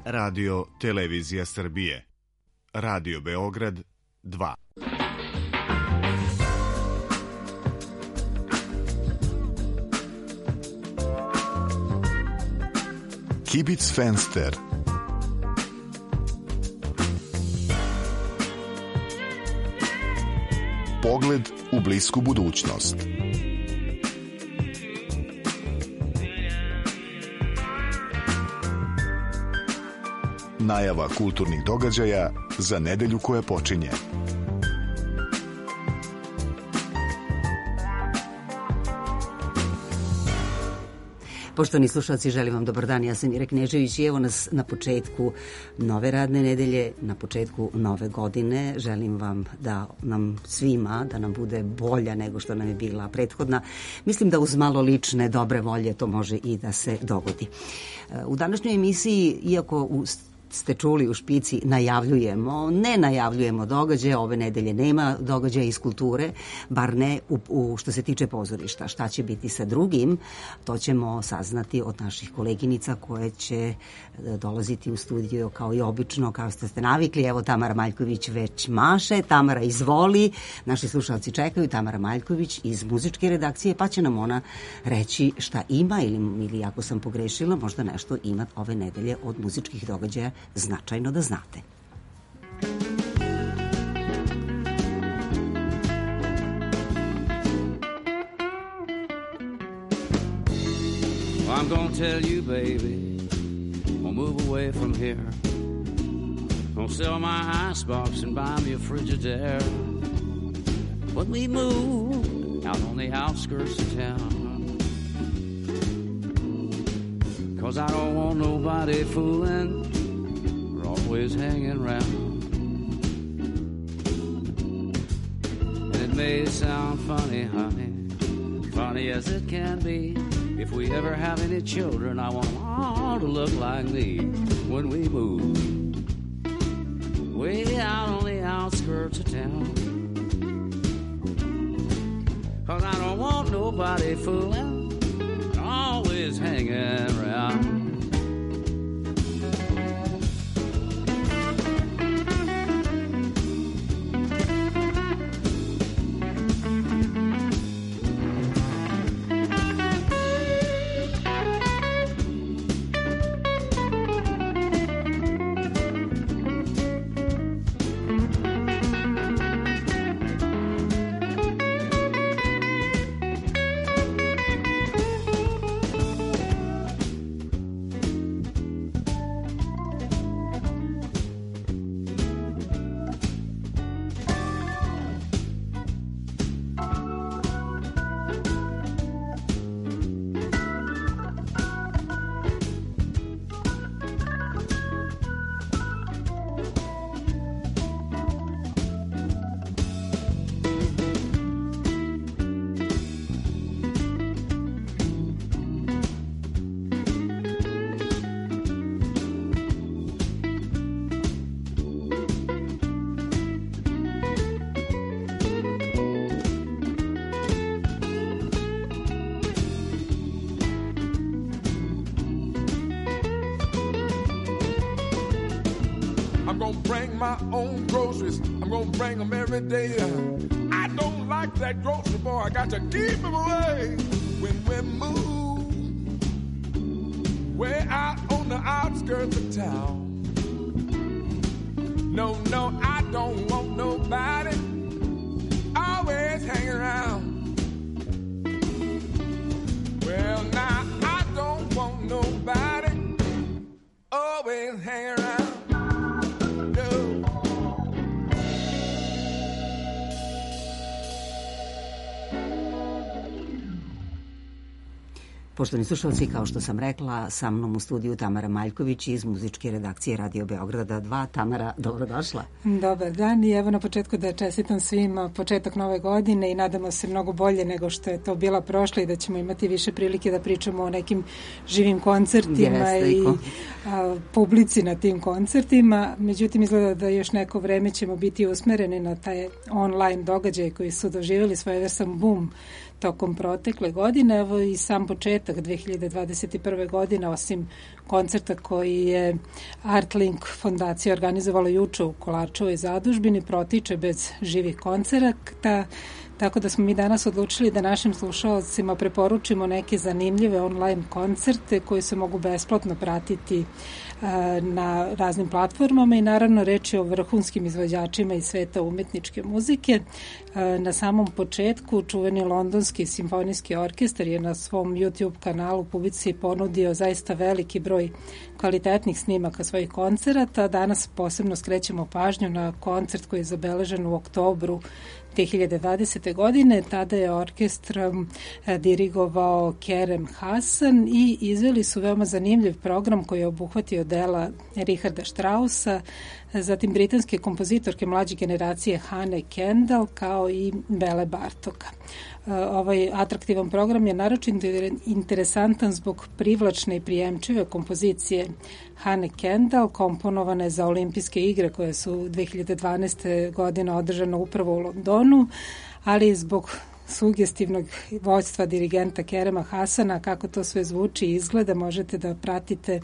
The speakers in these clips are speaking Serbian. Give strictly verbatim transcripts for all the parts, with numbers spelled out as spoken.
Radio Televizija Srbije. Radio Beograd dva. Kibic Fenster. Pogled u blisku budućnost. Najava kulturnih događaja za nedelju koja počinje. Poštovani slušalci, želim vam dobar dan. Ja sam Ira Knežević i evo nas na početku nove radne nedelje, na početku nove godine. Želim vam da nam svima, da nam bude bolja nego što nam je bila prethodna. Mislim da uz malo lične dobre volje to može i da se dogodi. U današnjoj emisiji, iako u ste čuli u špici, najavljujemo, ne najavljujemo događaje, ove nedelje nema događaja iz kulture, bar ne u, u što se tiče pozorišta. Šta će biti sa drugim, to ćemo saznati od naših koleginica koje će dolaziti u studio kao i obično, kao što ste navikli. Evo, Tamara Maljković već maše. Tamara, izvoli. Naši slušalci čekaju. Tamara Maljković iz muzičke redakcije, pa će nam ona reći šta ima ili, ili ako sam pogrešila, možda nešto ima ove nedelje od muzičkih događaja značajno da znate. Well, I'm gonna tell you, baby, I'll move away from here. I'll sell my icebox and buy me a Frigidaire. When we move out on the outskirts of town, 'cause I don't want nobody fooling, always hanging around. And it may sound funny, honey, funny as it can be. If we ever have any children, I want them all to look like me when we move way out on the outskirts of town. 'Cause I don't want nobody fooling, always hanging around. Bring my own groceries, I'm gonna bring them every day. I don't like that grocery boy, I got to keep him away. When we move way out on the outskirts of town, no, no, I don't want nobody always hanging around. Well, now I don't want nobody always hanging around. Poštovani slušalci, kao što sam rekla, sa mnom u studiju Tamara Maljković iz muzičke redakcije Radio Beograda dva. Tamara, dobrodošla. Dobar dan i evo na početku da čestitam svima početak nove godine i nadamo se mnogo bolje nego što je to bila prošla i da ćemo imati više prilike da pričamo o nekim živim koncertima Jeste, i a, publici na tim koncertima. Međutim, izgleda da još neko vreme ćemo biti usmereni na taj online događaj koji su doživjeli svojevrstan boom tokom protekle godine. Evo i sam početak dve hiljade dvadeset prve. godine, osim koncerta koji je Artlink fondacija organizovala juče u Kolarčevoj zadužbini, protiče bez živih koncerata. Tako da smo mi danas odlučili da našim slušalcima preporučimo neke zanimljive online koncerte koji se mogu besplatno pratiti na raznim platformama i naravno reč je o vrhunskim izvođačima iz sveta umetničke muzike. Na samom početku čuveni londonski simfonijski orkestar je na svom YouTube kanalu publici ponudio zaista veliki broj kvalitetnih snimaka svojih koncerata. Danas posebno skrećemo pažnju na koncert koji je zabeležen u oktobru dve hiljade dvadesete. godine. Tada je orkestrom dirigovao Kerem Hasan i izveli su veoma zanimljiv program koji je obuhvatio dela Richarda Straussa, zatim britanske kompozitorke mlađe generacije Hane Kendall kao i Bele Bartoka. Ovaj atraktivan program je naročito interesantan zbog privlačne i prijemčive kompozicije Hane Kendall, komponovane za olimpijske igre koje su dve hiljade dvanaeste. godine održane upravo u Londonu, ali zbog sugestivnog vođstva dirigenta Kerema Hasana, kako to sve zvuči i izgleda, možete da pratite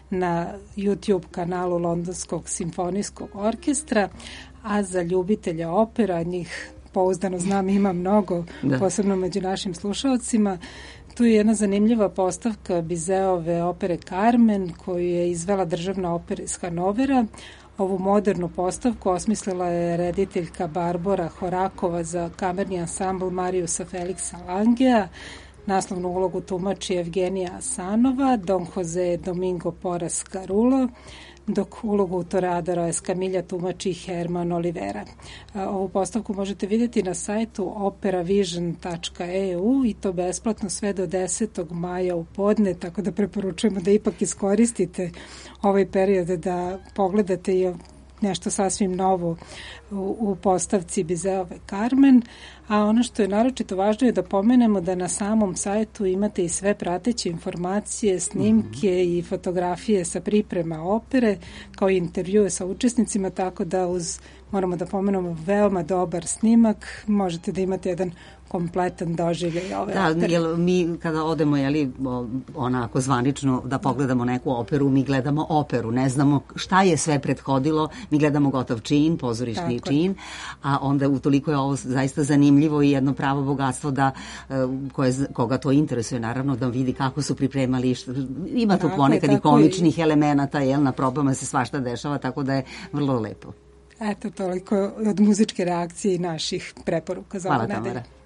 na YouTube kanalu Londonskog simfonijskog orkestra, a za ljubitelja opera, njih pouzdano znam ima mnogo, da. Posebno među našim slušalcima. Tu je jedna zanimljiva postavka Bizeove opere Carmen, koju je izvela državna opera iz Hanovera. Ovu modernu postavku osmislila je rediteljka Barbora Horakova za kamerni ansambl Mariusa Feliksa Langea. Naslovnu ulogu tumači Evgenija Asanova, Don Jose Domingo Porras Carulo, dok ulogu Toreadora Eskamilja tumači Herman Olivera. Ovu postavku možete vidjeti na sajtu operavision tačka e u i to besplatno sve do desetog maja u podne, tako da preporučujemo da ipak iskoristite ovaj period da pogledate i nešto sasvim novo u, u postavci Bizeove Carmen, a ono što je naročito važno je da pomenemo da na samom sajtu imate i sve prateće informacije, snimke mm-hmm. i fotografije sa priprema opere, kao i intervjue sa učesnicima, tako da uz, moramo da pomenemo, veoma dobar snimak, možete da imate jedan kompletan doživljaj ove da, opere. Jel mi kada odemo, jeli, onako zvanično da pogledamo neku operu, mi gledamo operu, ne znamo šta je sve prethodilo, mi gledamo gotov čin, pozorišni Tako. čin, a onda utoliko je ovo zaista zanimljivo i jedno pravo bogatstvo da koje, koga to interesuje, naravno, da vidi kako su pripremali, šta, ima tu ponekad i komičnih i... elemenata, jel, na probama se svašta dešava, tako da je vrlo lepo. Eto, toliko od muzičke reakcije i naših preporuka za ovu nedelju. Hvala, Tamara.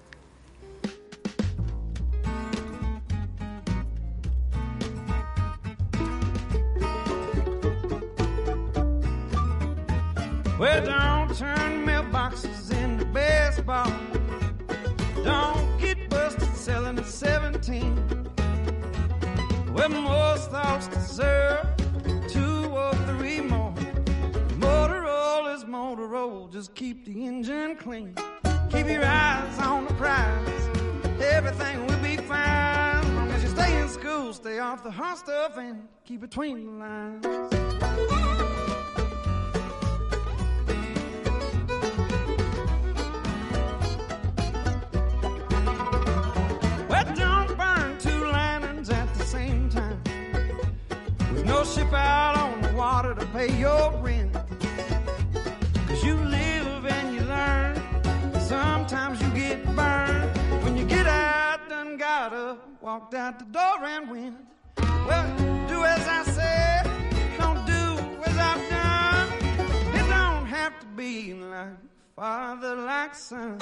Well, don't turn mailboxes into baseball. Don't get busted selling at seventeen. Well, most thoughts deserve two or three more. Motorola is Motorola, just keep the engine clean. Keep your eyes on the prize. Everything will be fine. As long as you stay in school, stay off the hot stuff and keep between the lines. No ship out on the water to pay your rent. Cause you live and you learn. Sometimes you get burned. When you get out, done gotta walk out the door and win. Well, do as I said, don't do as I've done. It don't have to be like father, like son.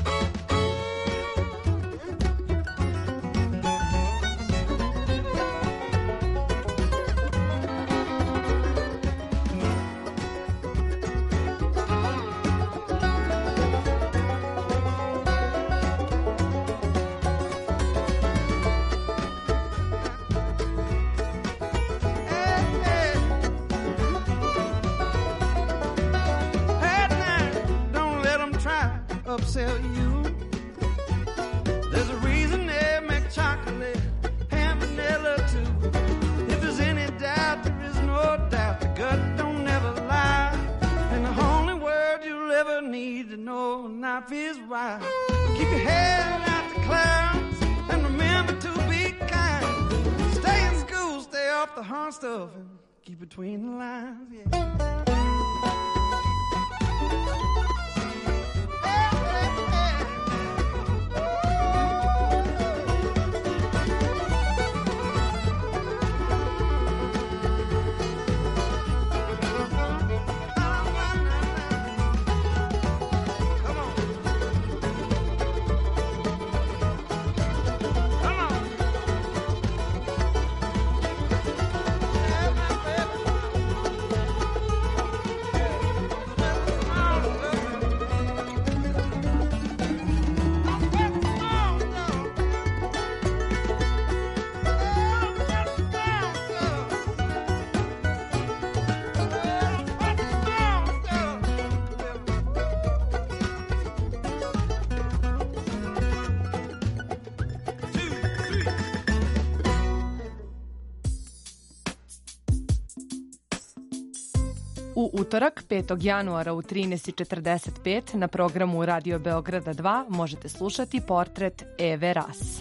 Upsell you. There's a reason they make chocolate and vanilla too. If there's any doubt, there is no doubt. The gut don't never lie. And the only word you'll ever need to know when life is right. Keep your head out the clouds. off the hard stuff and keep between the lines, yeah. U utorak, petog januara u trinaest i četrdeset pet na programu Radio Beograda dva možete slušati portret Eve Ras.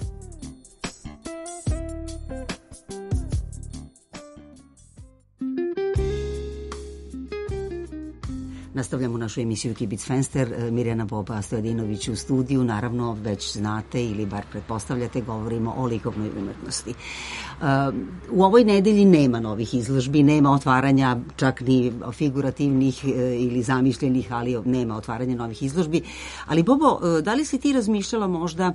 Nastavljamo našu emisiju Kibic Fenster. Mirjana Boba Stojadinović u studiju. Naravno, već znate ili bar pretpostavljate, govorimo o likovnoj umetnosti. U ovoj nedelji nema novih izložbi, nema otvaranja čak ni figurativnih ili zamišljenih, ali nema otvaranja novih izložbi. Ali Bobo, da li si ti razmišljala možda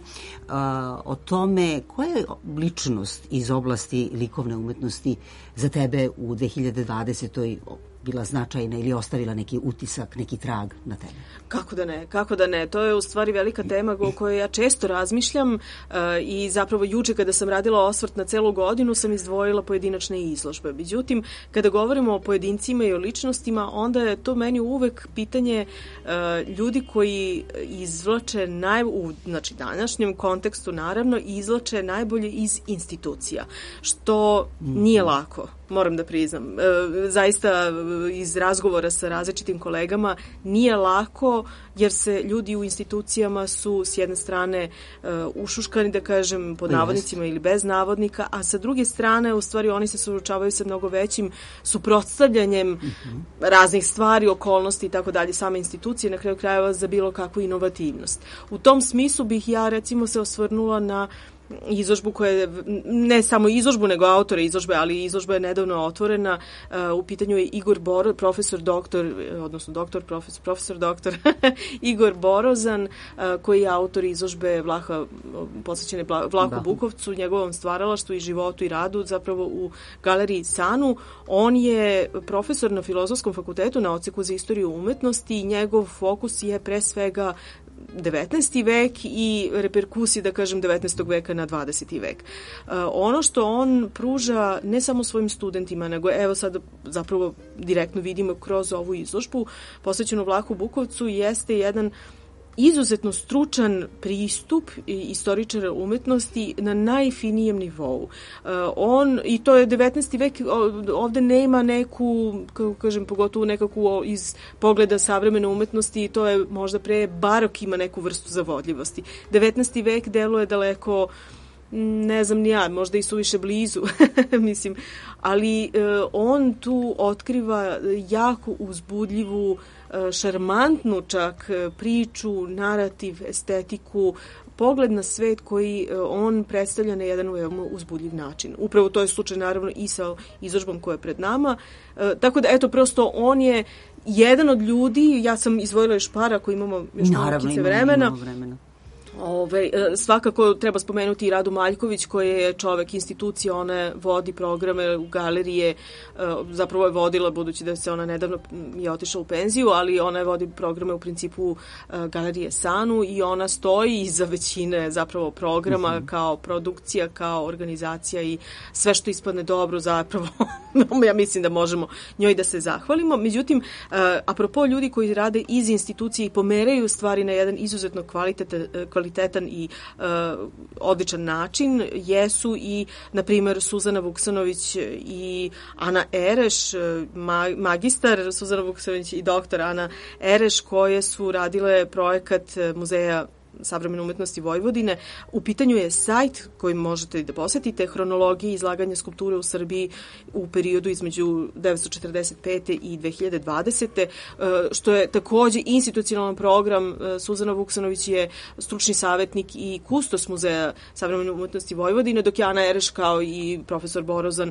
o tome koja je ličnost iz oblasti likovne umetnosti za tebe u dve hiljade dvadesetoj bila značajna ili ostavila neki utisak, neki trag na tebe? Kako da ne, kako da ne. To je u stvari velika tema o kojoj ja često razmišljam uh, i zapravo juče kada sam radila osvrt na celu godinu sam izdvojila pojedinačne izložbe. Međutim, kada govorimo o pojedincima i o ličnostima, onda je to meni uvek pitanje uh, ljudi koji izvlače, naj, u znači, današnjem kontekstu naravno, izvlače najbolje iz institucija, što nije lako. Moram da priznam. E, zaista iz razgovora sa različitim kolegama nije lako jer se ljudi u institucijama su s jedne strane e, ušuškani, da kažem, pod navodnicima ili bez navodnika, a sa druge strane u stvari oni se suočavaju sa mnogo većim suprotstavljanjem uh-huh. raznih stvari, okolnosti i tako dalje, same institucije na kraju krajeva za bilo kakvu inovativnost. U tom smislu bih ja recimo se osvrnula na izložbu koja je, ne samo izložbu, nego autore izložbe, ali izložba je nedavno otvorena. Uh, u pitanju je Igor Boro, profesor doktor, odnosno doktor, profesor, profesor doktor Igor Borozan, uh, koji je autor izložbe Vlaha, posvećene Vlahu da. Bukovcu, njegovom stvaralaštvu i životu i radu, zapravo u galeriji Sanu. On je profesor na Filozofskom fakultetu na odseku za istoriju umetnosti i njegov fokus je pre svega devetnaesti vek i reperkusije, da kažem, devetnaestog veka na dvadeseti vek. Uh, ono što on pruža ne samo svojim studentima, nego evo sad zapravo direktno vidimo kroz ovu izložbu posvećenu Vlahu Bukovcu, jeste jedan izuzetno stručan pristup istoričara umetnosti na najfinijem nivou. Uh, on, i to je devetnaesti vek, ovde nema neku, kako kažem, pogotovo nekakvu iz pogleda savremene umetnosti, i to je možda pre barok ima neku vrstu zavodljivosti. devetnaesti vek deluje daleko, ne znam ni ja, možda i suviše blizu, mislim, ali uh, on tu otkriva jako uzbudljivu, šarmantnu čak priču, narativ, estetiku, pogled na svet koji on predstavlja na jedan veoma uzbudljiv način. Upravo to je slučaj naravno i sa izložbom koja je pred nama. E, tako da, eto, prosto on je jedan od ljudi, ja sam izdvojila još par ako imamo još naravno vremena. Imamo vremena. Ove, svakako treba spomenuti i Radu Maljković, koja je čovek institucija, ona vodi programe u galerije, zapravo je vodila, budući da se ona nedavno je otišla u penziju, ali ona je vodi programe u principu galerije Sanu i ona stoji iza većine zapravo programa mm-hmm. kao produkcija, kao organizacija i sve što ispadne dobro zapravo ja mislim da možemo njoj da se zahvalimo. Međutim, apropo ljudi koji rade iz institucije i pomeraju stvari na jedan izuzetno kvalitetan, kvalitetan i uh, odličan način jesu i, na primjer, Suzana Vuksanović i Ana Ereš, ma, magistar Suzana Vuksanović i doktor Ana Ereš, koje su radile projekat muzeja savremene umetnosti Vojvodine. U pitanju je sajt koji možete da posetite, hronologije izlaganja skulpture u Srbiji u periodu između devetsto četrdeset pete i dve hiljade dvadesete. Što je takođe institucionalan program. Suzana Vuksanović je stručni savjetnik i kustos Muzeja savremene umetnosti Vojvodine, dok je Ana Ereš kao i profesor Borozan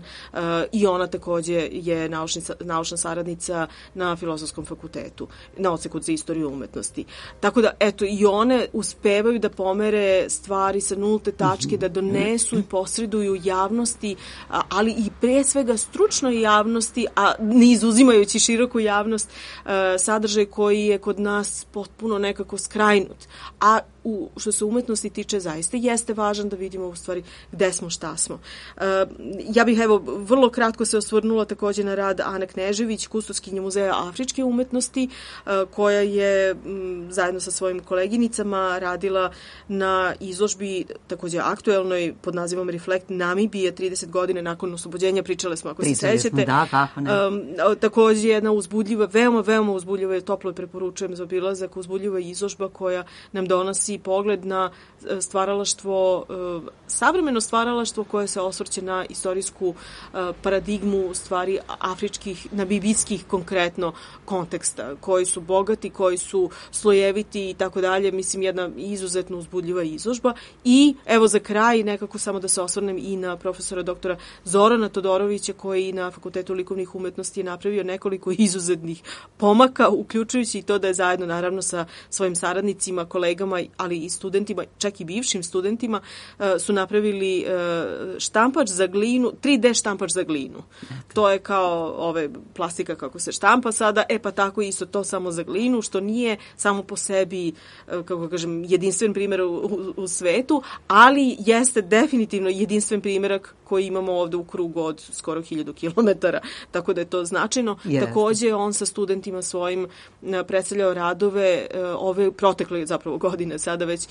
i ona takođe je naučni, naučna saradnica na Filozofskom fakultetu, na odseku za istoriju umetnosti. Tako da, eto, i one uspevaju da pomere stvari sa nulte tačke, da donesu i posreduju javnosti, ali i pre svega stručnoj javnosti, a ne izuzimajući široku javnost, sadržaj koji je kod nas potpuno nekako skrajnut. A u, što se umetnosti tiče, zaista jeste važan da vidimo u stvari gde smo, šta smo. Uh, ja bih evo vrlo kratko se osvrnula takođe na rad Ane Knežević, kustoskinje Muzeja afričke umetnosti, uh, koja je m, zajedno sa svojim koleginicama radila na izložbi takođe aktuelnoj pod nazivom Reflekt Namibije, trideset godine nakon oslobođenja, pričale smo ako Pričali se sećate. Da, kako ne. Um, takođe jedna uzbudljiva, veoma, veoma uzbudljiva, toplo je preporučujem za obilazak, uzbudljiva izložba koja nam donosi pogled na stvaralaštvo, savremeno stvaralaštvo koje se osvrće na istorijsku paradigmu stvari afričkih, namibijskih konkretno konteksta, koji su bogati, koji su slojeviti i tako dalje. Mislim, jedna izuzetno uzbudljiva izložba. I evo za kraj nekako samo da se osvrnem i na profesora doktora Zorana Todorovića, koji na Fakultetu likovnih umetnosti je napravio nekoliko izuzetnih pomaka, uključujući i to da je zajedno naravno sa svojim saradnicima, kolegama, ali i studentima, čak i bivšim studentima, su napravili štampač za glinu, tri de štampač za glinu. To je kao ove plastika kako se štampa sada, e pa tako isto to samo za glinu, što nije samo po sebi, kako kažem, jedinstven primjer u, u, u svetu, ali jeste definitivno jedinstven primjerak koji imamo ovde u krugu od skoro hiljadu kilometara, tako da je to značajno. Yes. Takođe, on sa studentima svojim predstavljao radove ove protekle zapravo godine, sada već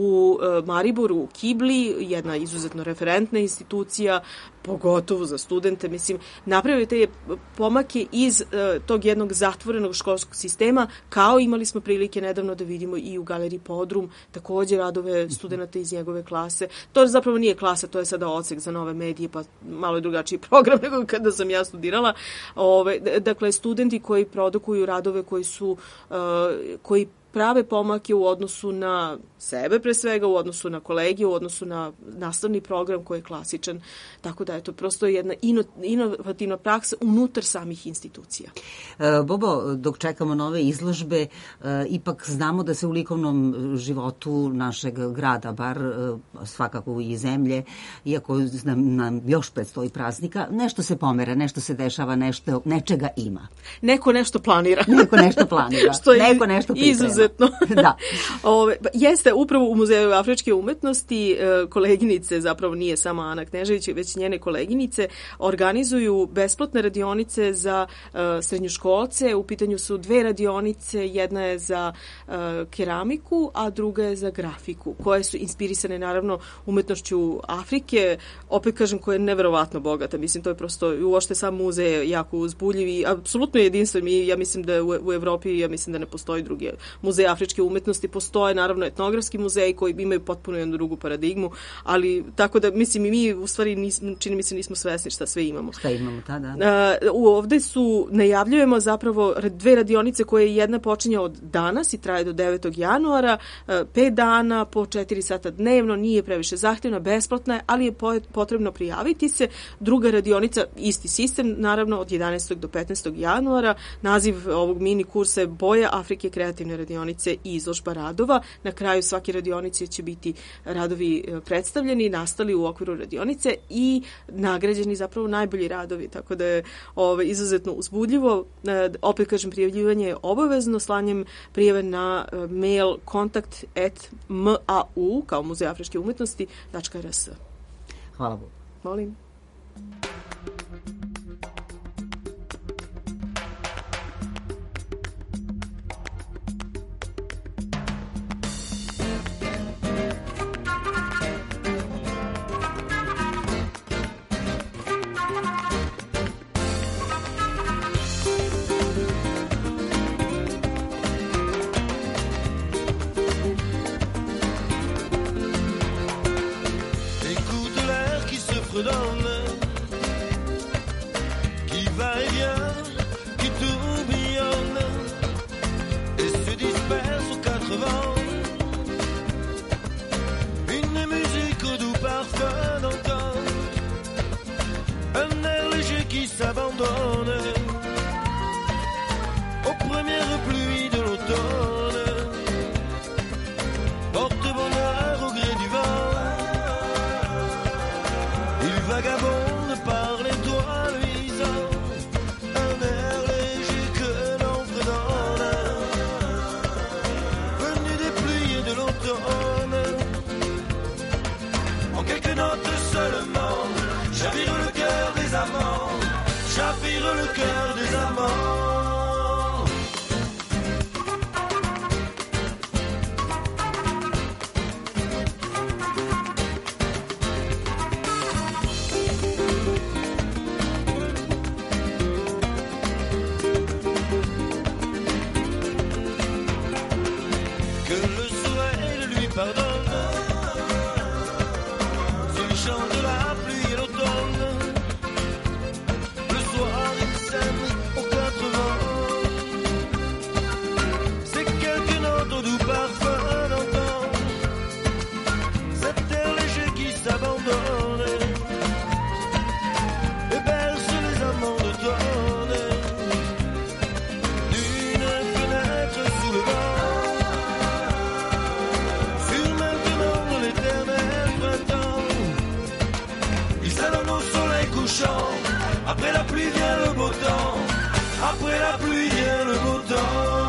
u Mariboru, u Kibli, jedna izuzetno referentna institucija, pogotovo za studente. Mislim, napravio te pomake iz uh, tog jednog zatvorenog školskog sistema, kao imali smo prilike nedavno da vidimo i u Galeriji Podrum, takođe radove studenta iz njegove klase. To zapravo nije klasa, to je sada odsek za nove medije, pa malo je drugačiji program nego kada sam ja studirala. Ove, dakle, studenti koji produkuju radove koji su, uh, koji prave pomake u odnosu na sebe pre svega, u odnosu na kolege, u odnosu na nastavni program koji je klasičan. Tako da je to prosto jedna ino, inovativna praksa unutar samih institucija. E, Bobo, dok čekamo nove izložbe, e, ipak znamo da se u likovnom životu našeg grada, bar e, svakako i zemlje, iako nam, nam još predstoji praznika, nešto se pomera, nešto se dešava, nešto, nečega ima. Neko nešto planira. Neko nešto planira. Što je Neko nešto priprema. Izuzetno. Da. Ove, jeste, upravo u Muzeju afričke umetnosti koleginice, zapravo nije sama Ana Knežević, već njene koleginice, organizuju besplatne radionice za uh, srednjoškolce. U pitanju su dve radionice, jedna je za uh, keramiku, a druga je za grafiku, koje su inspirisane naravno umetnošću Afrike, opet kažem, koja je neverovatno bogata. Mislim, to je prosto, uopšte sam muzej jako uzbuljiv i apsolutno jedinstven. I ja mislim da u, u Evropi, ja mislim da ne postoji drugi muzej afričke umetnosti. Postoje naravno etnografski muzeji koji imaju potpuno jednu drugu paradigmu, ali tako da, mislim, i mi u stvari nismo, čini mi se nismo svesni šta sve imamo. Šta imamo, tada? Uh, ovde su, najavljujemo zapravo dve radionice koje jedna počinje od danas i traje do devetog januara, uh, pet dana po četiri sata dnevno, nije previše zahtevna, besplatna je, ali je potrebno prijaviti se. Druga radionica, isti sistem, naravno od jedanaestog do petnaestog januara. Naziv ovog mini kursa je Boja Afrike, kreativne radionice i izložba radova. Na kraju svake radionice će biti radovi predstavljeni, nastali u okviru radionice i nagrađeni zapravo najbolji radovi, tako da je ove, izuzetno uzbudljivo. E, opet kažem, prijavljivanje je obavezno slanjem prijave na e, mail kontakt at mau, kao Muzej afričke umetnosti, .rs. Hvala Bogu. Molim. après la pluie vient le beau temps.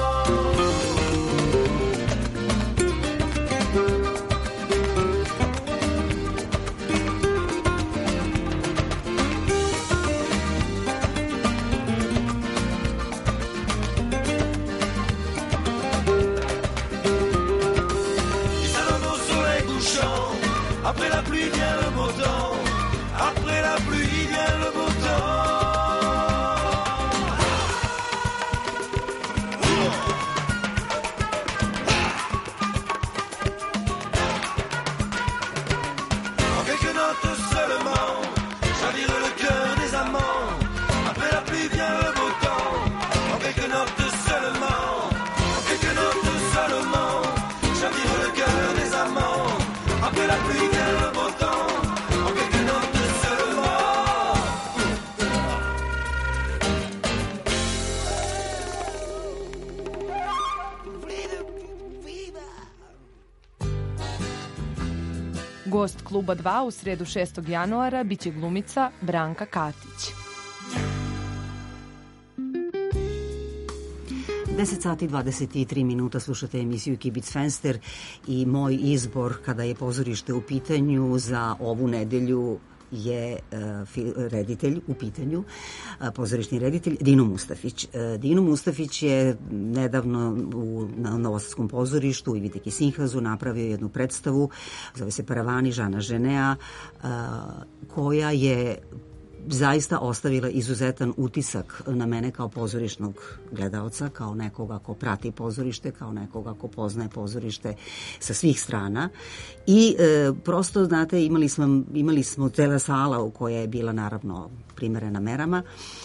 Après la pluie vient le beau temps. Après la pluie vient le beau temps. En quelques notes seulement, chavire le cœur des amants. Après la pluie vient le beau temps. En quelques notes seulement, en quelques notes seulement, chavire le cœur des amants. Après la pluie vient le beau temps, en quelques notes seulement. Gost Kluba dva u sredu šestog januara biće glumica Branka Katić. deset sati dvadeset tri minuta slušate emisiju Kibic Fenster i moj izbor kada je pozorište u pitanju za ovu nedelju je uh, reditelj u pitanju, uh, pozorišni reditelj Dino Mustafić. Uh, Dino Mustafić je nedavno u, na Novosadskom pozorištu u Ivideki Sinhazu napravio jednu predstavu, zove se Paravani Žana Ženea, uh, koja je zaista ostavila izuzetan utisak na mene kao pozorišnog gledaoca, kao nekoga ko prati pozorište, kao nekoga ko poznaje pozorište sa svih strana. I e, prosto, znate, imali smo, imali smo cela sala u koja je bila naravno primerena merama.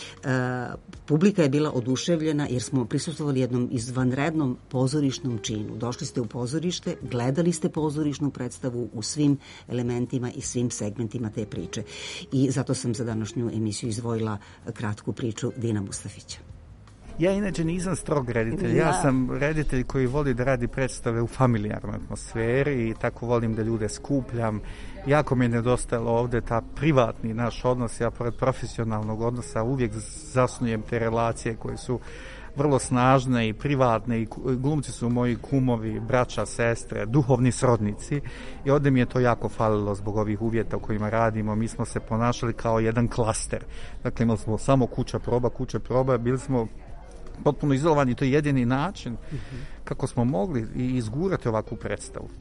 E, publika je bila oduševljena jer smo prisustvovali jednom izvanrednom pozorišnom činu. Došli ste u pozorište, gledali ste pozorišnu predstavu u svim elementima i svim segmentima te priče. I zato sam za današnju emisiju izdvojila kratku priču Dina Mustafića. Ja inače nisam strog reditelj, ja sam reditelj koji voli da radi predstave u familijarnoj atmosferi i tako volim da ljude skupljam. Jako mi je nedostajalo ovde ta privatni naš odnos, ja pored profesionalnog odnosa uvijek zasnujem te relacije koje su vrlo snažne i privatne i glumci su moji kumovi, braća, sestre, duhovni srodnici i ovde mi je to jako falilo zbog ovih uvjeta u kojima radimo. Mi smo se ponašali kao jedan klaster. Dakle, imali smo samo kuća proba, kuća proba, bili smo potpuno izolovani, to je jedini način kako smo mogli izgurati ovakvu predstavu.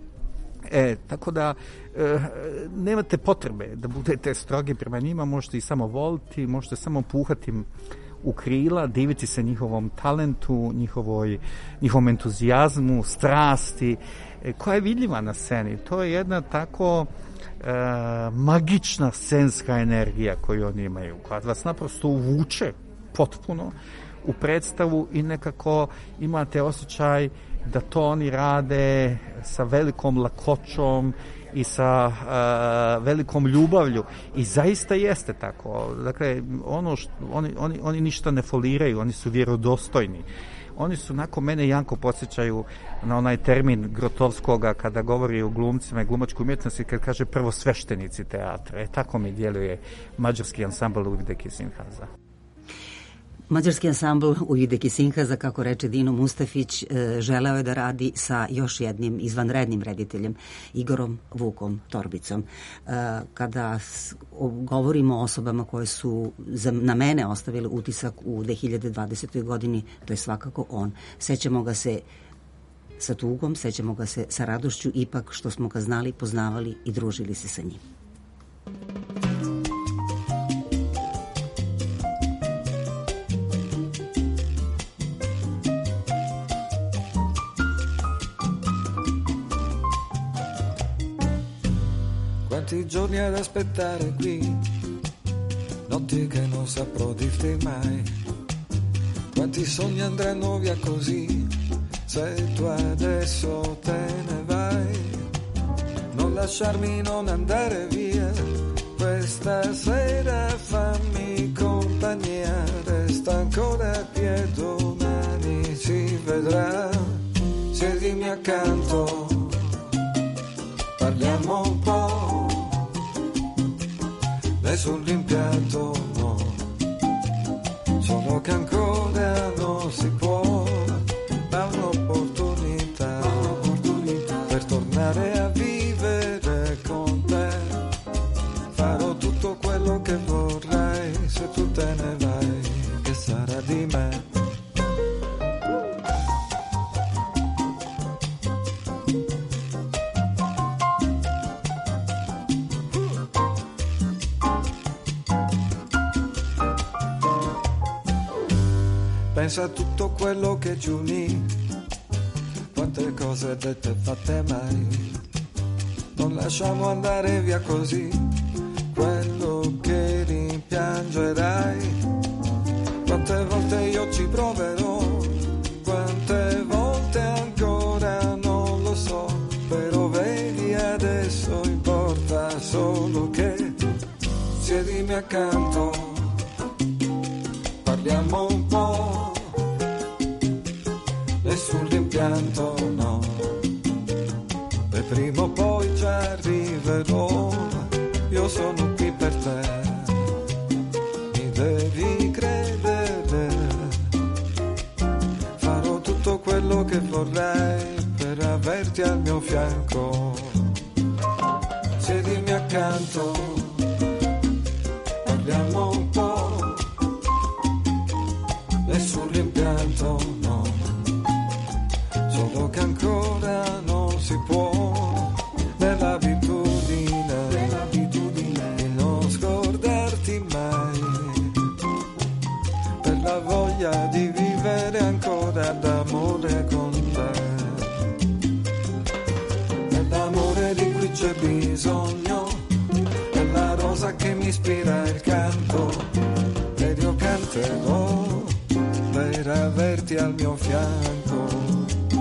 E, tako da e, nemate potrebe da budete strogi prema njima, možete i samo voliti, možete samo puhati u krila, diviti se njihovom talentu, njihovoj, njihovom entuzijazmu, strasti, e, koja je vidljiva na sceni. To je jedna tako e, magična scenska energija koju oni imaju, koja vas naprosto uvuče potpuno u predstavu i nekako imate osjećaj da to oni rade sa velikom lakoćom i sa uh, velikom ljubavlju i zaista jeste tako. Dakle, ono što, oni, oni, oni ništa ne foliraju, oni su vjerodostojni. Oni su, nakon mene, jako podsjećaju na onaj termin Grotovskoga kada govori o glumcima i glumačkoj umjetnosti, kad kaže prvo sveštenici teatra. E, tako mi djeluje mađarski ansambl u Ivideki Sinhaza. Mađarski ansambl u Ivideki Sinhaza, kako reče Dino Mustafić, želeo je da radi sa još jednim izvanrednim rediteljem, Igorom Vukom Torbicom. Kada govorimo o osobama koje su na mene ostavile utisak u dve hiljade dvadesetoj godini, to je svakako on. Sećamo ga se sa tugom, sećamo ga se sa radošću, ipak što smo ga znali, poznavali i družili se sa njim. Quanti giorni ad aspettare qui, notti che non saprò dirti mai, quanti sogni andranno via così, se tu adesso te ne vai, non lasciarmi, non andare via, questa sera fammi compagnia, resta ancora a piedi, domani ci vedrà, siedimi accanto, parliamo un po', nessun rimpianto, no, solo che ancora pensa a tutto quello che ci unì, quante cose dette e fatte mai. Non lasciamo andare via così quello che rimpiangerai. Quante volte io ci proverò, quante volte ancora non lo so, però vedi adesso importa solo che siedimi accanto, parliamo un po', nessun rimpianto no, e prima o poi ci arriverò, io sono qui per te, mi devi credere, farò tutto quello che vorrei per averti al mio fianco, siedimi accanto, parliamo un po', nessun rimpianto no, solo che ancora non si può, nell'abitudine, nell'abitudine di non scordarti mai, per la voglia di vivere ancora d'amore con te, nell'amore di cui c'è bisogno, nella rosa che mi ispira il canto, ed io canterò per averti al mio fianco.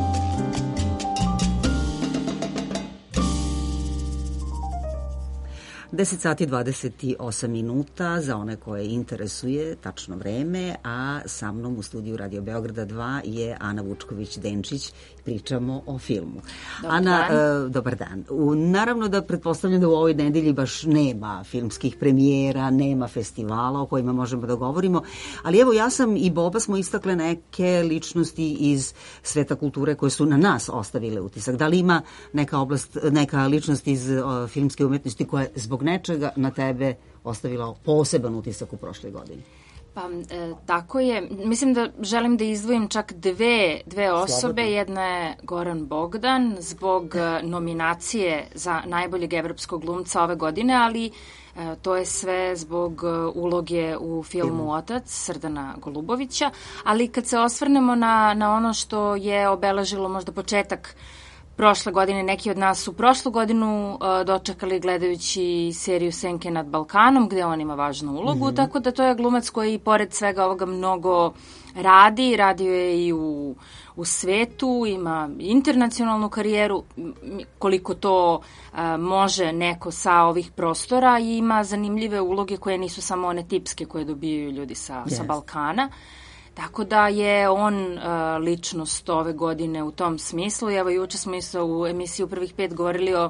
deset sati dvadeset osam minuta za one koje interesuje tačno vreme, a sa mnom u studiju Radio Beograda dva je Ana Vučković-Denčić. Pričamo o filmu. Dobar Ana, dan. e, dobar dan. U, naravno da pretpostavljam da u ovoj nedelji baš nema filmskih premijera, nema festivala o kojima možemo da govorimo, ali evo ja sam i Boba smo istakle neke ličnosti iz sveta kulture koje su na nas ostavile utisak. Da li ima neka oblast, neka ličnost iz o, filmske umetnosti koja je zbog nečega na tebe ostavila poseban utisak u prošloj godini? Pa, e, tako je. Mislim da želim da izdvojim čak dve, dve osobe. Slobodno. Jedna je Goran Bogdan zbog e, nominacije za najboljeg evropskog glumca ove godine, ali e, to je sve zbog e, uloge u filmu mm. Otac Srdana Golubovića. Ali kad se osvrnemo na, na ono što je obeležilo možda početak prošle godine, neki od nas su prošlu godinu uh, dočekali gledajući seriju Senke nad Balkanom, gde on ima važnu ulogu, mm-hmm. tako da to je glumac koji pored svega ovoga mnogo radi, radio je i u, u svetu, ima internacionalnu karijeru, koliko to uh, može neko sa ovih prostora, i ima zanimljive uloge koje nisu samo one tipske koje dobijaju ljudi sa, yes. sa Balkana. Tako da je on uh, ličnost ove godine u tom smislu. I evo, juče smo isto u emisiji u prvih pet govorili o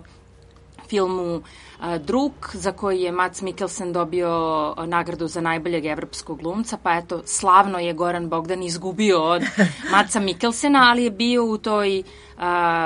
filmu uh, Drug, za koji je Mads Mikkelsen dobio nagradu za najboljeg evropskog glumca, pa eto, slavno je Goran Bogdan izgubio od Madsa Mikkelsena, ali je bio u toj uh,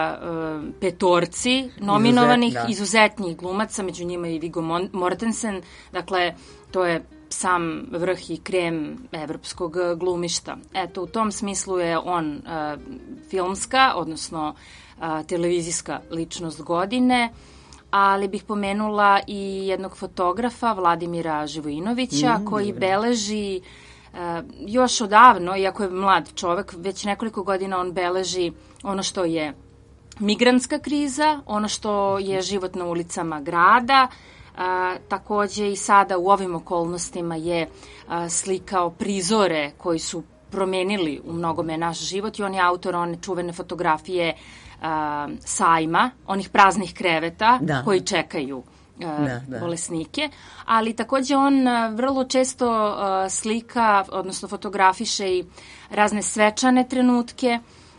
uh, petorci nominovanih Izuzet, da. izuzetnih glumaca, među njima i Viggo Mortensen, dakle, to je sam vrh i krem evropskog glumišta. Eto, u tom smislu je on uh, filmska, odnosno uh, televizijska ličnost godine, ali bih pomenula i jednog fotografa, Vladimira Živojinovića, mm, koji beleži uh, još odavno, iako je mlad čovek, već nekoliko godina on beleži ono što je migrantska kriza, ono što je život na ulicama grada. A, takođe i sada u ovim okolnostima je a, slikao prizore koji su promenili u mnogome naš život, i on je autor one čuvene fotografije a, sajma, onih praznih kreveta da. koji čekaju a, da, da. bolesnike, ali takođe on a, vrlo često a, slika, odnosno fotografiše i razne svečane trenutke,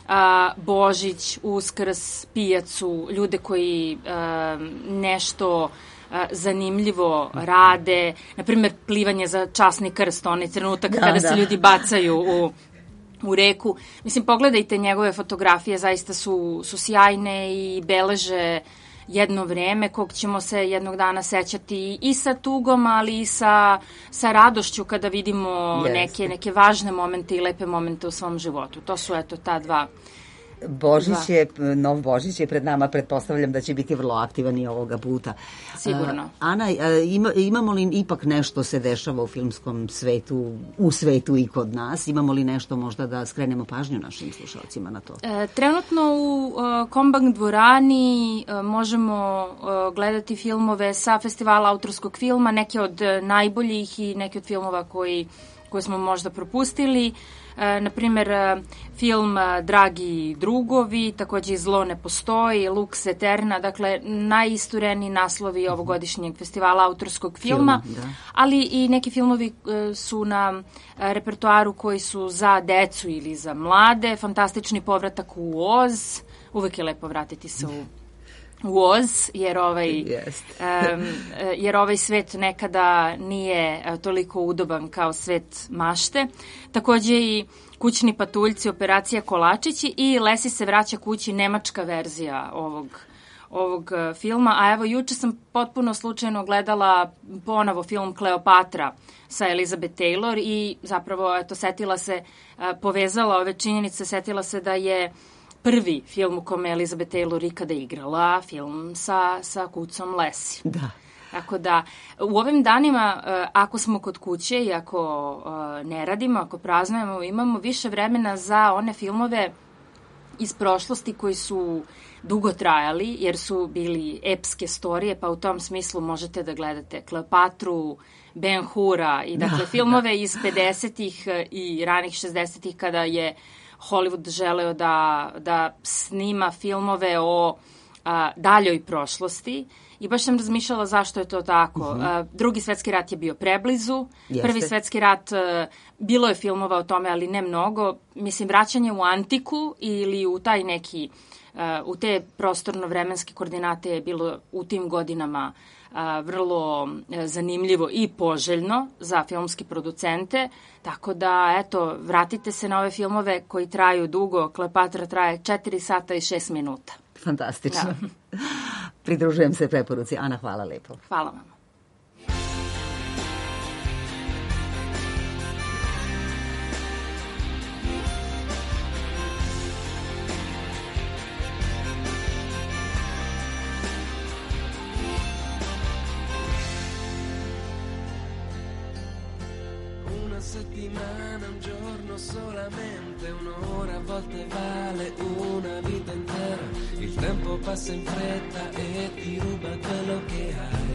a, Božić, Uskrs, pijacu, ljude koji a, nešto zanimljivo rade, na primjer plivanje za časni krst, onaj trenutak da, kada da. se ljudi bacaju u, u reku. Mislim, pogledajte njegove fotografije, zaista su, su sjajne i beleže jedno vreme kog ćemo se jednog dana sećati i sa tugom, ali i sa, sa radošću kada vidimo neke, neke važne momente i lepe momente u svom životu. To su, eto, ta dva Božić je, nov Božić je pred nama, pretpostavljam da će biti vrlo aktivan i ovoga puta. Sigurno. Uh, Ana, ima, imamo li ipak nešto se dešava u filmskom svetu, u svetu i kod nas? Imamo li nešto možda da skrenemo pažnju našim slušalcima na to? E, trenutno u uh, Kombank dvorani uh, možemo uh, gledati filmove sa festivala autorskog filma, neke od uh, najboljih i neke od filmova koji, koje smo možda propustili. E, na primjer, film Dragi drugovi, takođe i Zlo ne postoji, Lux Eterna, dakle najistureni naslovi ovogodišnjeg festivala autorskog filma, filma, ali i neki filmovi e, su na repertoaru koji su za decu ili za mlade. Fantastični povratak u Oz, uvek je lepo vratiti se u u Oz, jer ovaj, yes. um, jer ovaj svet nekada nije toliko udoban kao svet mašte. Takođe i Kućni patuljci, Operacija Kolačići i Lesi se vraća kući, nemačka verzija ovog ovog filma, a evo juče sam potpuno slučajno gledala ponovo film Kleopatra sa Elizabeth Taylor i zapravo eto setila se, povezala ove činjenice, setila se da je prvi film u kome Elizabeth Taylor ikada igrala, film sa, sa kucom Lesi. Da. Tako da, u ovim danima, ako smo kod kuće i ako ne radimo, ako praznujemo, imamo više vremena za one filmove iz prošlosti koji su dugo trajali, jer su bili epske storije, pa u tom smislu možete da gledate Kleopatru, Ben Hura i dakle filmove iz pedesetih i ranih šezdesetih kada je Hollywood želeo da, da snima filmove o a, daljoj prošlosti i baš sam razmišljala zašto je to tako. Uh-huh. A, drugi svetski rat je bio preblizu, Jeste. Prvi svetski rat, a, bilo je filmova o tome, ali ne mnogo. Mislim, vraćanje u antiku ili u taj neki, a, u te prostorno-vremenske koordinate je bilo u tim godinama a, vrlo zanimljivo i poželjno za filmske producente, tako da, eto, vratite se na ove filmove koji traju dugo. Kleopatra traje četiri sata i šest minuta. Fantastično. Da. Pridružujem se preporuci. Ana, hvala lepo. Hvala vam. Settimana, un giorno solamente, un'ora a volte vale una vita intera. Il tempo passa in fretta e ti ruba quello che hai.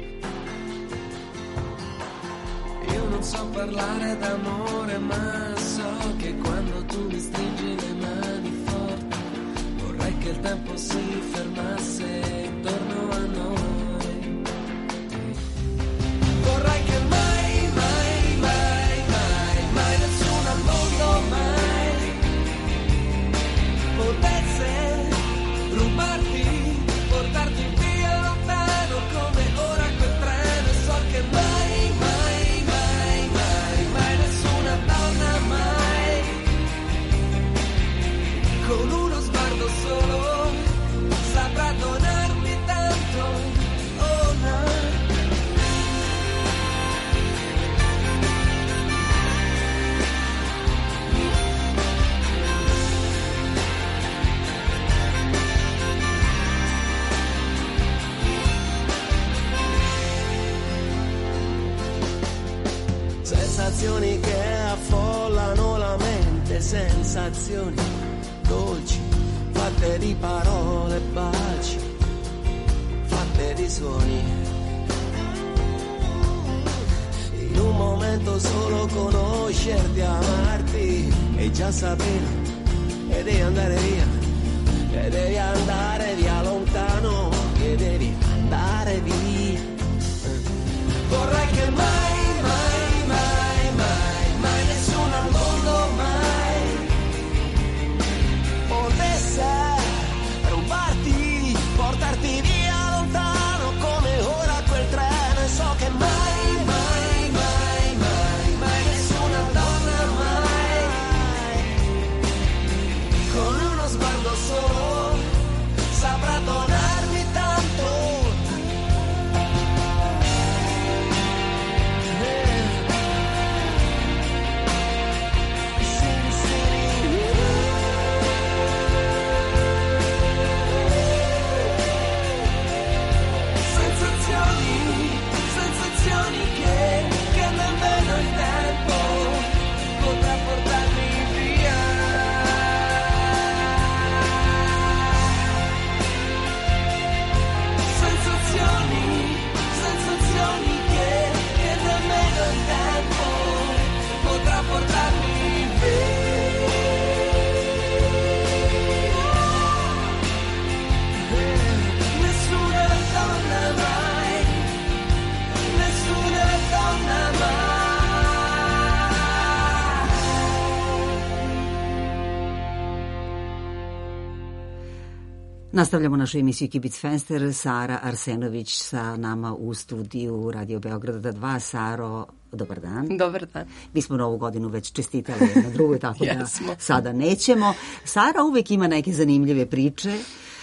Io non so parlare d'amore, ma so che quando tu mi stringi le mani forti, vorrei che il tempo si fermasse intorno a noi. Vorrei che mai potesse rubarti, portarti via lontano come ora quel treno. E so che mai, mai, mai, mai, mai nessuna donna mai, con uno sguardo solo, saprà donarmi tanto, oh no. Sensazioni che affollano la mente, sensazioni dolci, fatte di parole e baci, fatte di suoni. In un momento solo conoscerti, amarti e già sapere che devi andare via, che devi andare via lontano, che devi andare via. Vorrei che mai rubarti, portarti via lontano come ora quel treno. E so che mai, mai, mai, mai, mai nessuna donna mai, con uno sguardo solo, saprà donarmi tanto. Nastavljamo našu emisiju Kibic Fenster. Sara Arsenović sa nama u studiju Radio Beograda dva. Saro, dobar dan. Dobar dan. Mi smo novu godinu već čestitali na drugoj, tako da sada nećemo. Sara uvek ima neke zanimljive priče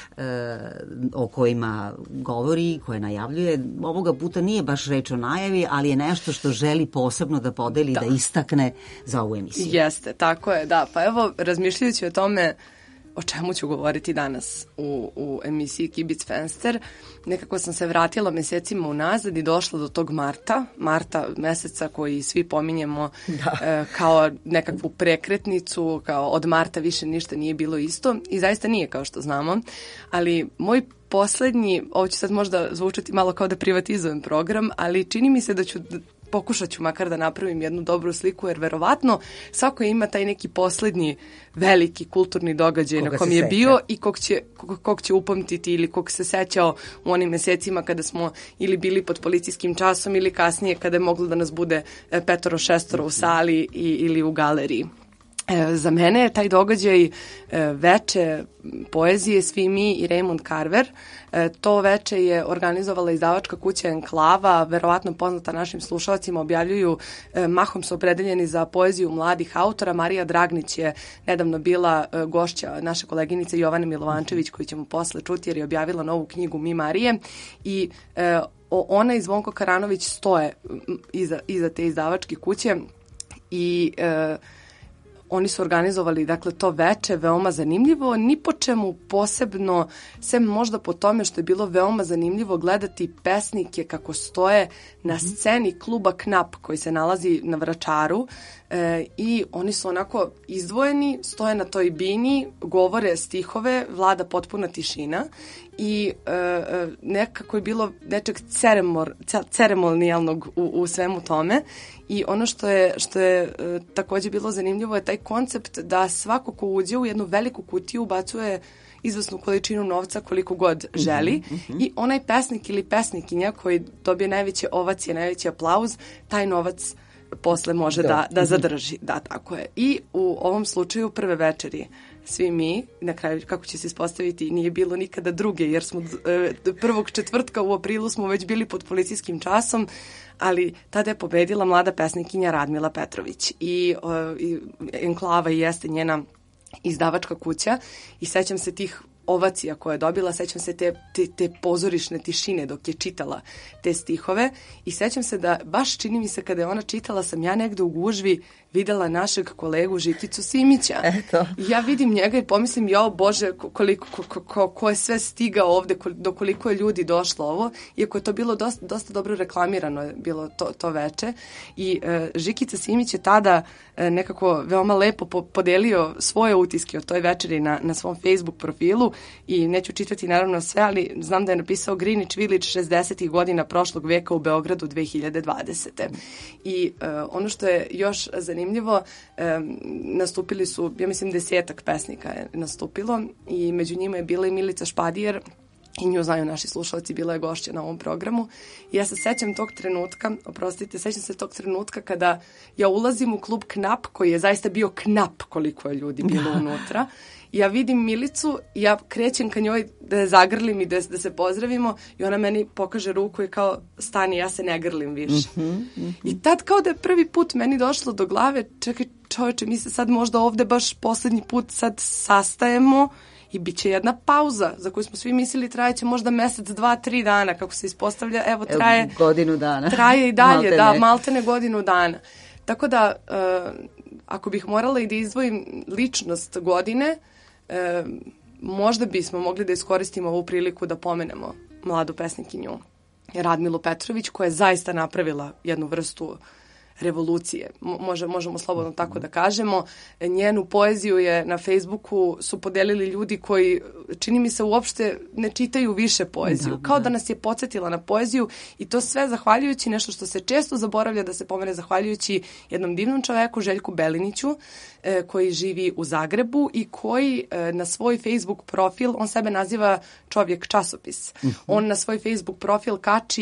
o kojima govori, koje najavljuje. Ovoga puta nije baš reč o najavi, ali je nešto što želi posebno da podeli, da, da istakne za ovu emisiju. Jeste, tako je, da. Pa evo, razmišljajući o tome o čemu ću govoriti danas u, u emisiji Kibic Fenster, nekako sam se vratila mesecima unazad i došla do tog marta, marta meseca koji svi pominjemo e, kao nekakvu prekretnicu, kao od marta više ništa nije bilo isto i zaista nije, kao što znamo, ali moj poslednji, ovo će sad možda zvučati malo kao da privatizujem program, ali čini mi se da ću pokušat ću makar da napravim jednu dobru sliku, jer verovatno svako ima taj neki poslednji veliki kulturni događaj koga na kom je seća. Bio i kog će, kog, kog će upamtiti ili kog se sećao u onim mesecima kada smo ili bili pod policijskim časom ili kasnije kada je moglo da nas bude petoro šestoro u sali i, ili u galeriji. E, za mene je taj događaj e, veče poezije Svi mi i Raymond Carver. E, to veče je organizovala izdavačka kuća Enklava, verovatno poznata našim slušalcima, objavljuju, e, mahom su opredeljeni za poeziju mladih autora. Marija Dragnić je nedavno bila e, gošća naše koleginice Jovane Milovančević, koju ćemo posle čuti jer je objavila novu knjigu Mi Marije i e, ona i Zvonko Karanović stoje iza, iza te izdavačke kuće i e, oni su organizovali, dakle, to veče, veoma zanimljivo, ni po čemu posebno, sem možda po tome što je bilo veoma zanimljivo gledati pesnike kako stoje na sceni kluba Knap koji se nalazi na Vračaru e, i oni su onako izdvojeni, stoje na toj bini, govore stihove, vlada potpuna tišina i e, nekako je bilo nečeg ceremor, ceremonijalnog u, u svemu tome. I ono što je, što je e, takođe bilo zanimljivo je taj koncept da svako ko uđe u jednu veliku kutiju ubacuje izvesnu količinu novca koliko god želi mm-hmm. i onaj pesnik ili pesnikinja koji dobije najveće ovacije, najveći aplauz, taj novac posle može da, da, da zadrži. Da, tako je. I u ovom slučaju prve večeri Svi mi, na kraju kako će se ispostaviti, nije bilo nikada druge, jer smo e, prvog četvrtka u aprilu smo već bili pod policijskim časom, ali tada je pobedila mlada pesnikinja Radmila Petrović i, e, i Enklava jeste njena izdavačka kuća i sećam se tih ovacija koje je dobila, sećam se te, te, te pozorišne tišine dok je čitala te stihove i sećam se da baš čini mi se kada je ona čitala sam ja negde u gužvi videla našeg kolegu Žikicu Simića. Eto. Ja vidim njega i pomislim, jao Bože, koliko, ko, ko, ko je sve stigao ovde, do koliko je ljudi došlo ovo, iako je to bilo dosta, dosta dobro reklamirano, je bilo to, to veče. I e, Žikica Simić je tada e, nekako veoma lepo po, podelio svoje utiske o toj večeri na, na svom Facebook profilu i neću čitati naravno sve, ali znam da je napisao Greenwich Village šezdesetih godina prošlog veka u Beogradu dve hiljade dvadesete. I e, ono što je još zanimljivo, Zanimljivo, e, nastupili su, ja mislim, desetak pesnika je nastupilo i među njima je bila i Milica Špadijer i nju znaju naši slušalci, bila je gošća na ovom programu. I ja se sećam tog trenutka, oprostite, sećam se tog trenutka kada ja ulazim u klub Knap, koji je zaista bio knap koliko je ljudi bilo unutra. Ja vidim Milicu, ja krećem ka njoj da je zagrlim i da, da se pozdravimo i ona meni pokaže ruku i kao stani, ja se ne grlim više. Mm-hmm, mm-hmm. I tad kao da je prvi put meni došlo do glave, čekaj čoveče, mi se sad možda ovde baš poslednji put sad sastajemo i bit će jedna pauza za koju smo svi mislili trajeće možda mesec, dva, tri dana, kako se ispostavlja, evo traje... Evo, godinu dana. Traje i dalje, maltene. Da, maltene godinu dana. Tako da, uh, ako bih morala i da izdvojim ličnost godine, E, možda bismo mogli da iskoristimo ovu priliku da pomenemo mladu pesnikinju Radmilu Petrović, koja je zaista napravila jednu vrstu revolucije. Može, možemo slobodno tako da kažemo. Njenu poeziju je na Facebooku su podelili ljudi koji, čini mi se, uopšte ne čitaju više poeziju. Da, kao da. da nas je podsjetila na poeziju i to sve zahvaljujući nešto što se često zaboravlja da se pomene, zahvaljujući jednom divnom čoveku, Željku Beliniću, e, koji živi u Zagrebu i koji e, na svoj Facebook profil, on sebe naziva čovjek časopis. Uh-huh. On na svoj Facebook profil kači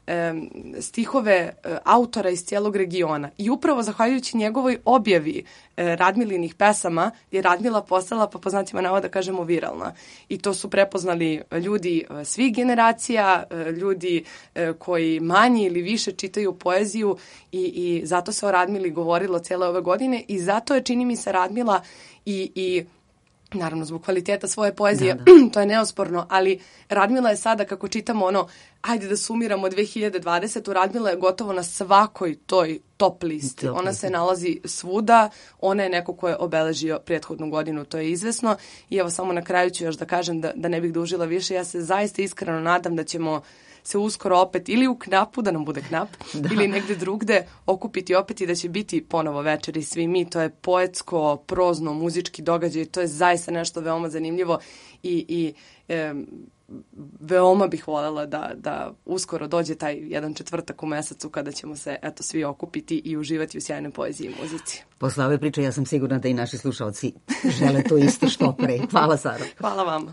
e, stihove e, autora iz cijelog regiona. I upravo zahvaljujući njegovoj objavi e, Radmilinih pesama je Radmila postala, pa po znacima navoda kažemo, viralna. I to su prepoznali ljudi e, svih generacija, e, ljudi e, koji manje ili više čitaju poeziju i, i zato se o Radmili govorilo cijele ove godine i zato je, čini mi se, Radmila i, i naravno zbog kvaliteta svoje poezije, da, da. To je neosporno, ali Radmila je sada, kako čitamo ono, ajde da sumiramo dve hiljade dvadesete. Radmila je gotovo na svakoj toj top listi. Top ona listi. Se nalazi svuda, ona je neko ko je obeležio prethodnu godinu, to je izvesno. I evo samo na kraju ću još da kažem da, da ne bih dužila više, ja se zaista iskreno nadam da ćemo se uskoro opet ili u Knapu, da nam bude Knap, da. Ili negde drugde okupiti opet i da će biti ponovo večeri svi mi. To je poetsko, prozno, muzički događaj, to je zaista nešto veoma zanimljivo i, i e, veoma bih voljela da, da uskoro dođe taj jedan četvrtak u mesecu kada ćemo se eto svi okupiti i uživati u sjajnoj poeziji i muzici. Posle ove priče ja sam sigurna da i naši slušalci žele to isto što pre. Hvala, Sara. Hvala vama.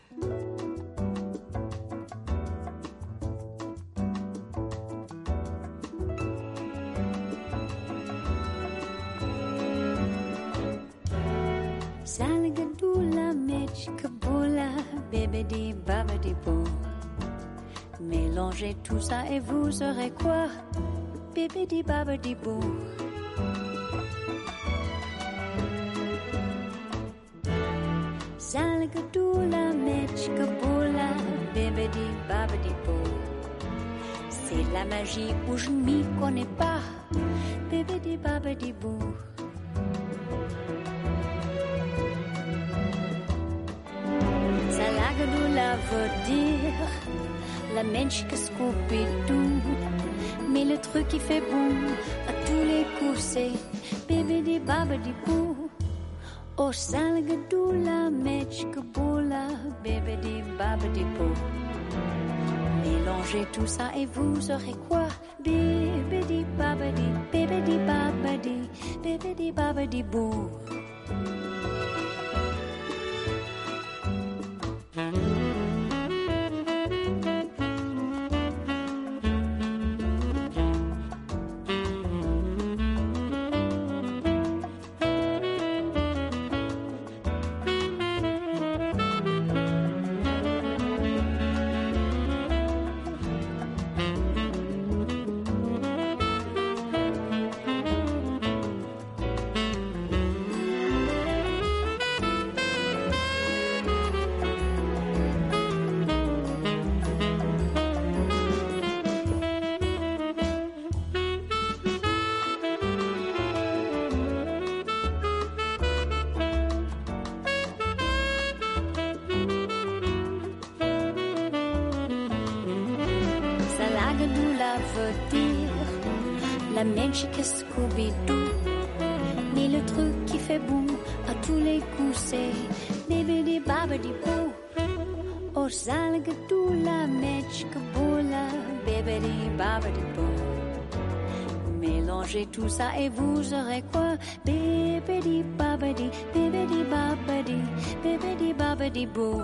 Salgadula, mechkaboula, bébédi, babadi bou. Mélangez tout ça et vous aurez quoi? Bébédi, babadi bou. Salgadula, mechkaboula, bébédi, babadi bou. C'est la magie où je m'y connais pas. Bébédi, babadi bou. Salagadoula veut dire la mèche que Scooby-Doo. Mais le truc qui fait bon à tous les coups c'est bébédi babadi bou. Oh Salagadoula mèche que boula bébédi babadi bou. Mélangez tout ça et vous aurez quoi? Bébédi babadi, bébédi babadi, bébédi babadi bou. Veut dire la mèche que Scooby-Doo. Mais le truc qui fait bon à tous les coups c'est bébédi babadi bou. Oh Salgadou la mèche que boula bébédi babadi bou. Mélangez tout ça et vous aurez quoi? Bébédi babadi, bébédi babadi, bébédi babadi bou.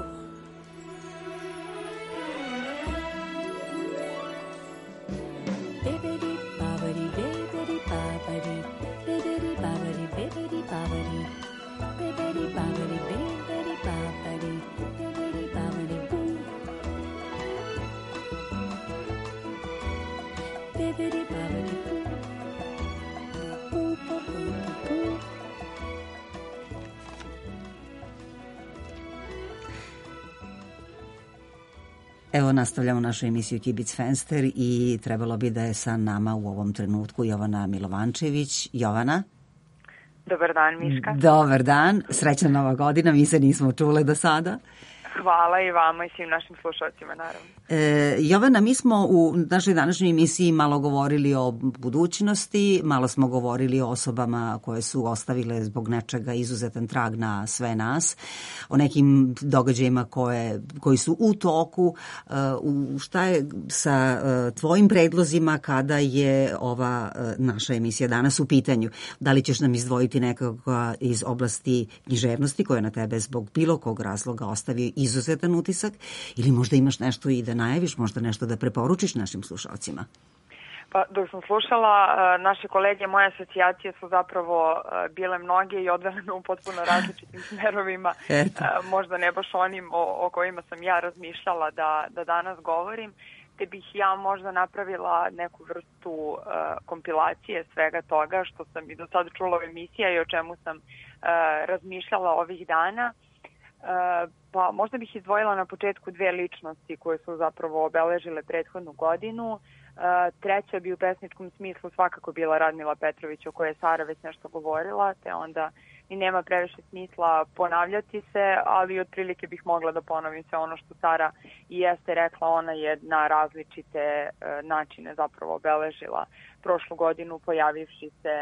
Evo, nastavljamo našu emisiju Kibic Fenster i trebalo bi da je sa nama u ovom trenutku Jovana Milovančević. Jovana? Dobar dan, Miška. Dobar dan, srećna nova godina, mi se nismo čule do sada. Hvala i vama i svim našim slušalcima, naravno. E, Jovana, mi smo u našoj današnjoj emisiji malo govorili o budućnosti, malo smo govorili o osobama koje su ostavile zbog nečega izuzetan trag na sve nas, o nekim događajima koje, koji su u toku. E, u, šta je sa e, tvojim predlozima kada je ova e, naša emisija danas u pitanju? Da li ćeš nam izdvojiti nekoga iz oblasti književnosti koja na tebe zbog bilo kog razloga ostavio izuzetan utisak, ili možda imaš nešto i da najaviš, možda nešto da preporučiš našim slušalcima? Pa dok sam slušala, naše kolege, moje asocijacije su zapravo bile mnoge i odvele me u potpuno različitim smerovima. Eto. Možda ne baš onim o, o kojima sam ja razmišljala da, da danas govorim, te bih ja možda napravila neku vrstu uh, kompilacije svega toga što sam i do sada čula u emisija i o čemu sam uh, razmišljala ovih dana. Uh, pa možda bih izdvojila na početku dve ličnosti koje su zapravo obeležile prethodnu godinu. Uh, treća bi u pesničkom smislu svakako bila Radmila Petrović, o kojoj je Sara već nešto govorila, te onda i nema previše smisla ponavljati se, ali otprilike bih mogla da ponovim sve ono što Sara i jeste rekla. Ona je na različite uh, načine zapravo obeležila prošlu godinu, pojavivši se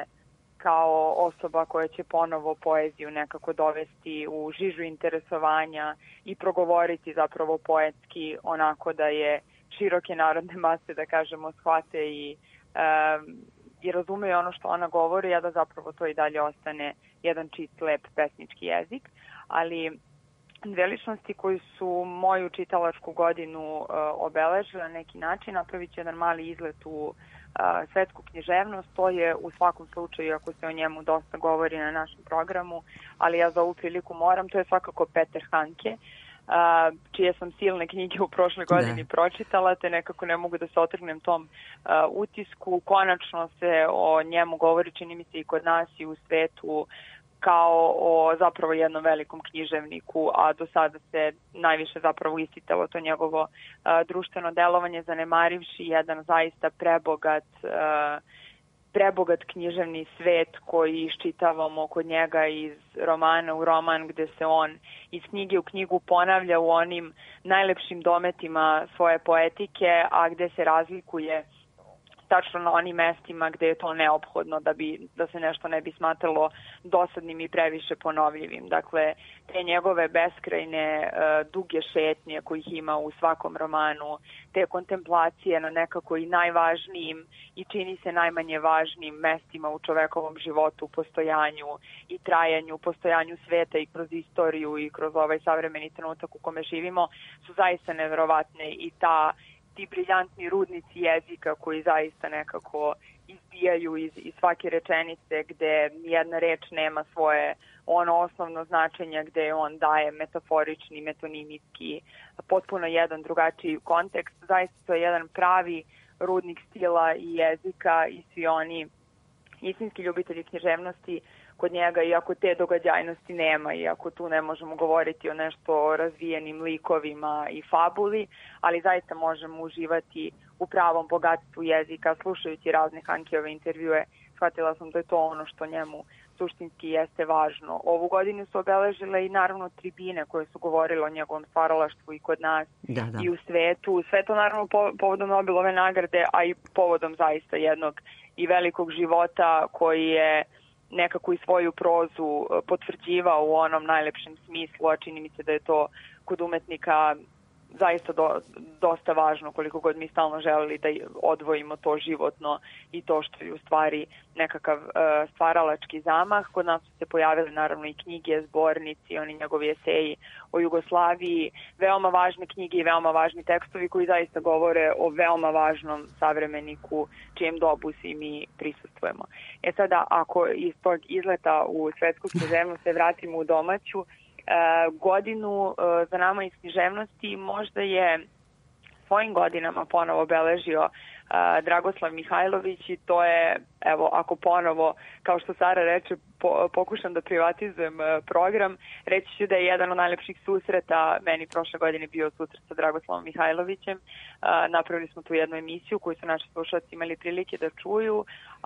kao osoba koja će ponovo poeziju nekako dovesti u žižu interesovanja i progovoriti zapravo poetski onako da je široke narodne mase, da kažemo, shvate i, um, i razumeju ono što ona govori, a da zapravo to i dalje ostane jedan čist, lep pesnički jezik. Ali dve ličnosti koji su moju čitalačku godinu uh, obeležile na neki način, napravit će jedan mali izlet u uh, svetsku književnost. To je u svakom slučaju, ako se o njemu dosta govori na našem programu, ali ja za ovu priliku moram, to je svakako Peter Handke, Uh, čije sam silne knjige u prošloj godini da. pročitala, te nekako ne mogu da se otrgnem tom uh, utisku. Konačno se o njemu govori, čini mi se, i kod nas i u svetu kao o zapravo jednom velikom književniku, a do sada se najviše zapravo isticalo to njegovo uh, društveno delovanje, zanemarivši jedan zaista prebogat uh, prebogat književni svet koji iščitavamo kod njega iz romana u roman, gde se on iz knjige u knjigu ponavlja u onim najlepšim dometima svoje poetike, a gde se razlikuje tačno na onim mestima gde je to neophodno da, bi, da se nešto ne bi smatralo dosadnim i previše ponovljivim. Dakle, te njegove beskrajne uh, duge šetnje kojih ima u svakom romanu, te kontemplacije na nekako i najvažnijim i čini se najmanje važnim mestima u čovekovom životu, postojanju i trajanju, postojanju sveta i kroz istoriju i kroz ovaj savremeni trenutak u kome živimo, su zaista neverovatne i ta ti briljantni rudnici jezika koji zaista nekako izbijaju iz, iz svake rečenice, gde nijedna reč nema svoje ono osnovno značenje, gde on daje metaforični, metonimijski, potpuno jedan drugačiji kontekst. Zaista to je jedan pravi rudnik stila i jezika i svi oni istinski ljubitelji književnosti kod njega, iako te događajnosti nema, iako tu ne možemo govoriti o nešto razvijenim likovima i fabuli, ali zaista možemo uživati u pravom bogatstvu jezika. Slušajući razne Hankejove intervjue, shvatila sam da je to ono što njemu suštinski jeste važno. Ovu godinu su obeležile i naravno tribine koje su govorile o njegovom stvaralaštvu i kod nas da, da. i u svetu. Sve to naravno po, povodom Nobelove nagrade, a i povodom zaista jednog i velikog života koji je nekako i svoju prozu potvrđivao u onom najlepšem smislu, a čini mi se da je to kod umetnika zaista do, dosta važno, koliko god mi stalno želeli da odvojimo to životno i to što je u stvari nekakav uh, stvaralački zamah. Kod nas su se pojavile naravno i knjige, zbornici, oni njegovi eseji o Jugoslaviji, veoma važne knjige i veoma važni tekstovi koji zaista govore o veoma važnom savremeniku čijem dobu svi mi prisustvujemo. E sada, ako iz tog izleta u svetsku književnost se vratimo u domaću, Uh, godinu uh, za nama iz književnosti možda je svojim godinama ponovo obeležio uh, Dragoslav Mihajlović i to je, evo, ako ponovo, kao što Sara reče, po, pokušam da privatizujem uh, program, reći ću da je jedan od najlepših susreta meni prošle godine bio susret sa Dragoslavom Mihajlovićem. Uh, napravili smo tu jednu emisiju koju su naši slušalci imali prilike da čuju,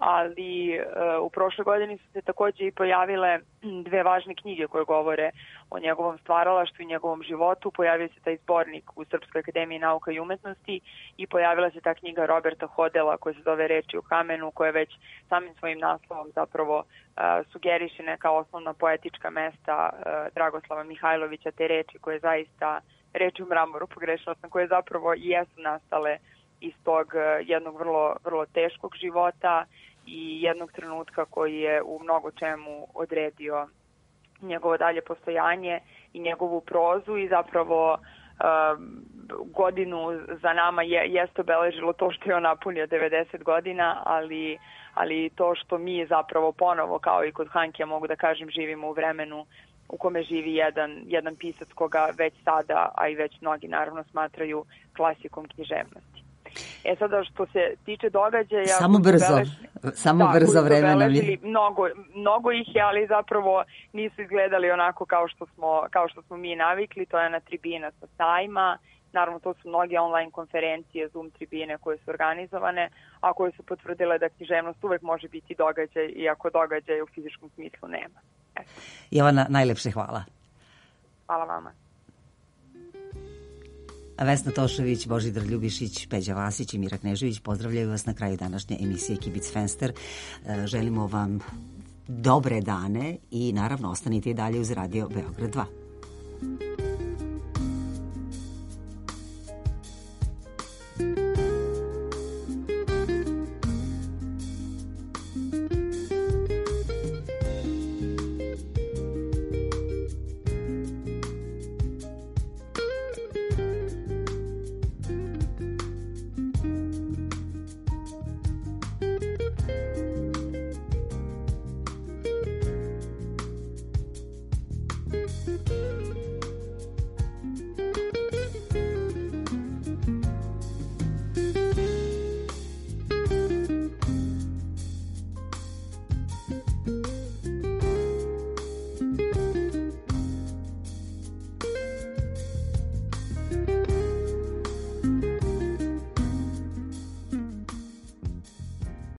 ali uh, u prošle godini su se takođe i pojavile dve važne knjige koje govore o njegovom stvaralaštvu i njegovom životu. Pojavio se taj zbornik u Srpskoj akademiji nauka i umetnosti i pojavila se ta knjiga Roberta Hodela koja se zove Reči u kamenu, koja već samim svojim naslovom zapravo uh, sugeriše neka osnovna poetička mesta uh, Dragoslava Mihajlovića, te reči koje zaista, reči u mramoru, pogrešila sam, koje zapravo i jesu nastale iz tog uh, jednog vrlo, vrlo teškog života i jednog trenutka koji je u mnogo čemu odredio njegovo dalje postojanje i njegovu prozu i zapravo um, godinu za nama je, jeste obeležilo to što je on napunio devedeset godina, ali, ali to što mi zapravo ponovo, kao i kod Hankija, mogu da kažem, živimo u vremenu u kome živi jedan, jedan pisac koga već sada, a i već mnogi naravno smatraju klasikom književnosti. E sada što se tiče događaja... Samo brzo, belež... samo da, brzo vreme nam je. Mnogo, mnogo ih je, ali zapravo nisu izgledali onako kao što smo, kao što smo mi navikli. To je na tribina sa sajma. Naravno, to su mnoge online konferencije, Zoom tribine koje su organizovane, a koje su potvrdile da književnost uvek može biti događaj, iako događaj u fizičkom smislu nema. Eto. Jovana, najlepše hvala. Hvala vama. Vesna Tošević, Božidar Ljubišić, Peđa Vasić i Mira Knežević pozdravljaju vas na kraju današnje emisije Kibic Fenster. Želimo vam dobre dane i naravno ostanite i dalje uz Radio Beograd dva. Thank you.